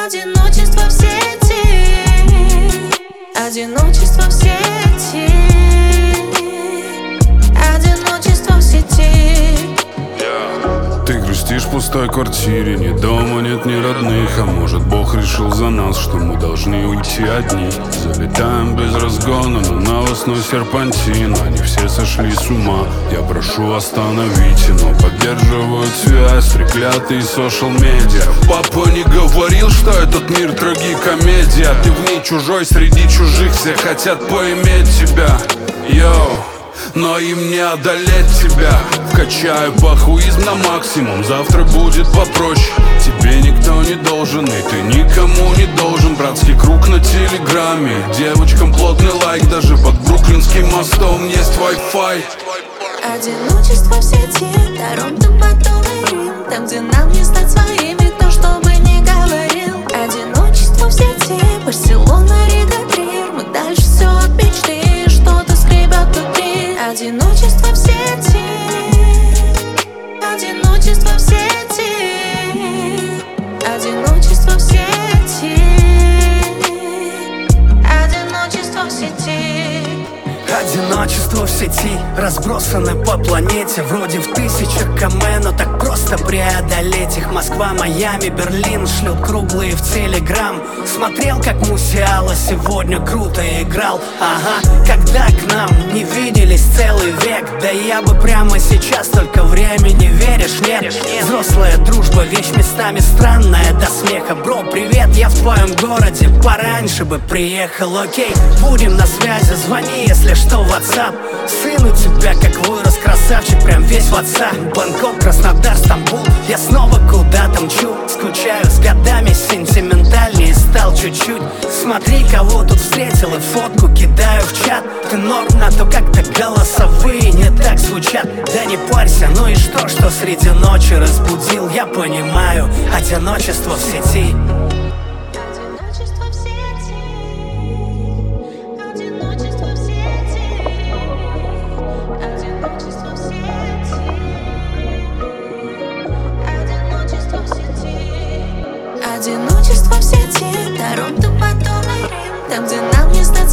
Одиночество в сети, одиночество в сети, одиночество в сети. Ты грустишь в пустой квартире, ни дома нет, ни родных. А может, Бог решил за нас, что мы должны уйти одни. Залетаем без разгона на новостной серпантин. Они все сошли с ума, я прошу остановите. Но поддерживают связь треклятые социал-медиа. Папа не говорил, что этот мир трагикомедия. Ты в ней чужой, среди чужих все хотят поиметь тебя. Йоу, но им не одолеть тебя. Вкачаю похуизм на максимум, завтра будет попроще. Тебе никто не должен, и ты никому не должен. Братский круг на телеграме, девочкам плотный лайк. Даже под Бруклинским мостом есть Wi-Fi. Одиночество в сети, Торонто, Батум и Рим. Там, где нам не стать своими, то, что бы ни говорил. Одиночество в сети, Барселона, Рига, Трир. Мы дальше все от мечты, что-то скребет внутри. Одиночество в сети, одиночество в сети, одиночество в сети, одиночество в сети. Одиночество в сети, разбросаны по планете. Вроде в тысячах км, но так просто преодолеть их. Москва, Майами, Берлин шлют круглые в телеграм. Смотрел, как Мусиала сегодня круто играл. Ага, когда к нам не виделись целый век. Да я бы прямо сейчас, только времени веришь, нет? Взрослая дружба, вещь местами странная до смеха. Бро, привет, я в твоем городе, пораньше бы приехал. Окей, будем на связи, звони, если что, в WhatsApp. Сын у тебя как вырос, красавчик, прям весь в WhatsApp. Бангкок, Краснодар, Стамбул, я снова куда-то мчу. Скучаю с годами, сентиментальнее стал чуть-чуть. Смотри, кого тут встретил и фотку кидаю в чат. Ты норм, на то как-то голосовые не так звучат. Да не парься, ну и что среди ночи разбудил. Я понимаю, одиночество в сети. Одиночество в сети, одиночество в сети, одиночество в сети, одиночество в сети. Одиночество в сети, Торонто, Батум и Рим. Там, где нам не стать